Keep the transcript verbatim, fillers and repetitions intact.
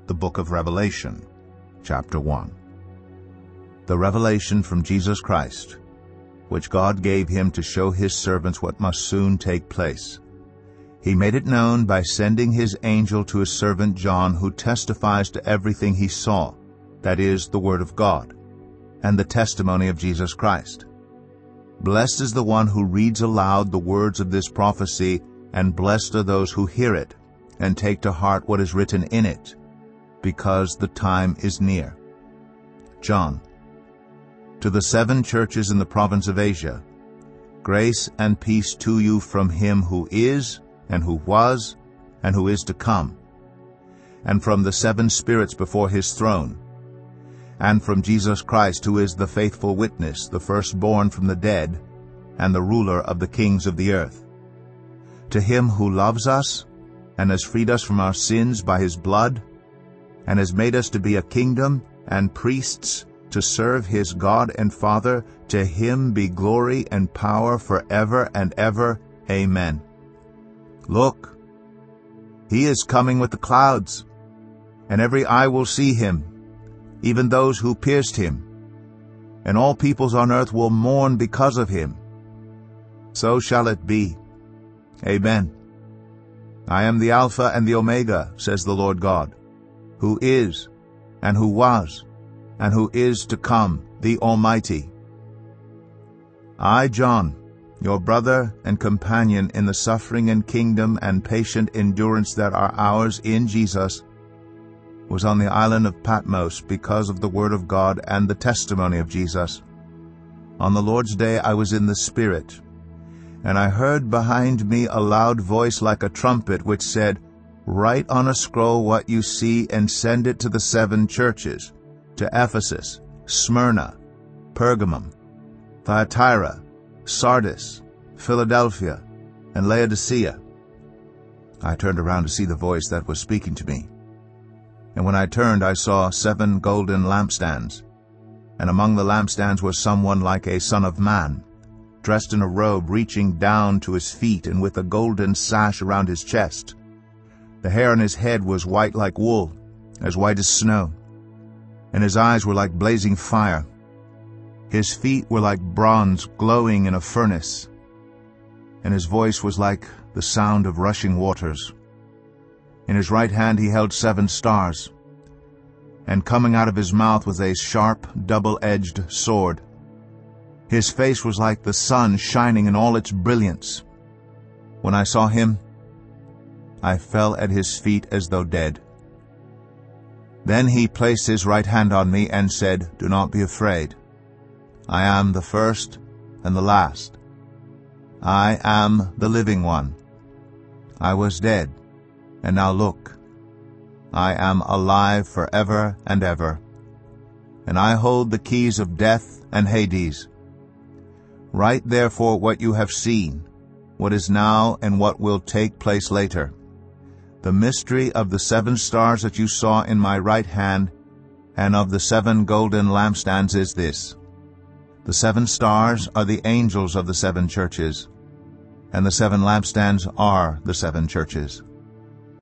the book of Revelation, chapter one. The revelation from Jesus Christ, which God gave him to show his servants what must soon take place. He made it known by sending his angel to his servant John, who testifies to everything he saw, that is, the word of God, and the testimony of Jesus Christ. Blessed is the one who reads aloud the words of this prophecy, and blessed are those who hear it, and take to heart what is written in it, because the time is near. John. To the seven churches in the province of Asia, grace and peace to you from him who is, and who was, and who is to come, and from the seven spirits before his throne, and from Jesus Christ, who is the faithful witness, the firstborn from the dead, and the ruler of the kings of the earth. To him who loves us, and has freed us from our sins by his blood, and has made us to be a kingdom and priests to serve his God and Father, to him be glory and power forever and ever. Amen. Look, he is coming with the clouds, and every eye will see him, even those who pierced him, and all peoples on earth will mourn because of him. So shall it be. Amen. I am the Alpha and the Omega, says the Lord God, who is, and who was, and who is to come, the Almighty. I, John, your brother and companion in the suffering and kingdom and patient endurance that are ours in Jesus, was on the island of Patmos because of the word of God and the testimony of Jesus. On the Lord's day I was in the Spirit, and I heard behind me a loud voice like a trumpet, which said, Write on a scroll what you see and send it to the seven churches, to Ephesus, Smyrna, Pergamum, Thyatira, Sardis, Philadelphia, and Laodicea. I turned around to see the voice that was speaking to me. And when I turned, I saw seven golden lampstands, and among the lampstands was someone like a son of man, dressed in a robe reaching down to his feet and with a golden sash around his chest. The hair on his head was white like wool, as white as snow, and his eyes were like blazing fire. His feet were like bronze glowing in a furnace, and his voice was like the sound of rushing waters. In his right hand he held seven stars, and coming out of his mouth was a sharp, double-edged sword. His face was like the sun shining in all its brilliance. When I saw him, I fell at his feet as though dead. Then he placed his right hand on me and said, Do not be afraid. I am the first and the last. I am the living one. I was dead, and now look, I am alive forever and ever, and I hold the keys of death and Hades. Write therefore what you have seen, what is now and what will take place later. The mystery of the seven stars that you saw in my right hand and of the seven golden lampstands is this. The seven stars are the angels of the seven churches, and the seven lampstands are the seven churches.